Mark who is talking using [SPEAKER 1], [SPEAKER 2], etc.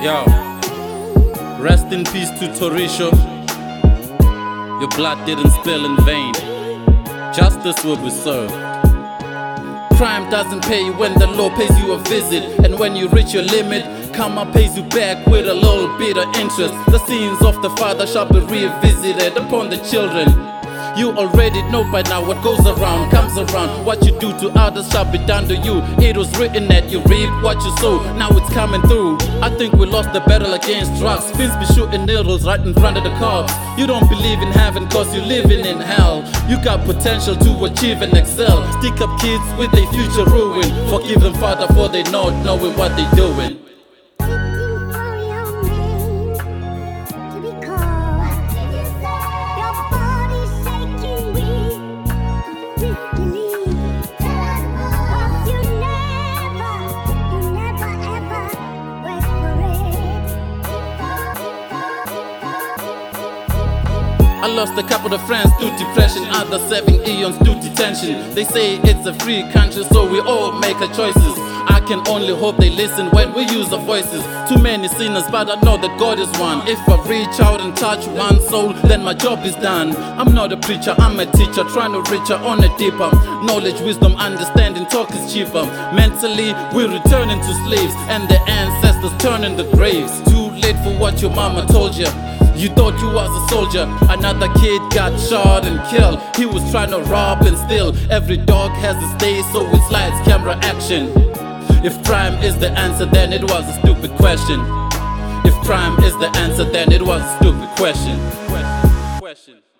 [SPEAKER 1] Yo, rest in peace to Torisho. Your blood didn't spill in vain. Justice will be served. Crime doesn't pay when the law pays you a visit. And when you reach your limit, karma pays you back with a little bit of interest. The sins of the father shall be revisited upon the children. You already know by now what goes around comes around. What you do to others shall be done to you. It was written that you reap what you sow. Now it's coming through. I think we lost the battle against drugs. Fins be shooting needles right in front of the cops. You don't believe in heaven cause you're living in hell. You got potential to achieve and excel. Stick up kids with their future ruined. Forgive them, Father, for they not knowing what they doing. I lost a couple of friends to depression, others 7 eons to detention. They say it's a free country, so we all make our choices. I can only hope they listen when we use our voices. Too many sinners, but I know that God is one. If I reach out and touch one soul, then my job is done. I'm not a preacher, I'm a teacher, trying to reach out on a deeper. Knowledge, wisdom, understanding, talk is cheaper. Mentally, we're returning to slaves, and the ancestors turning the graves. Too late for what your mama told you. You thought you was a soldier. Another kid got shot and killed. He was trying to rob and steal. Every dog has its day, so it's lights, camera, action. If crime is the answer, then it was a stupid question. If crime is the answer, then it was a stupid question.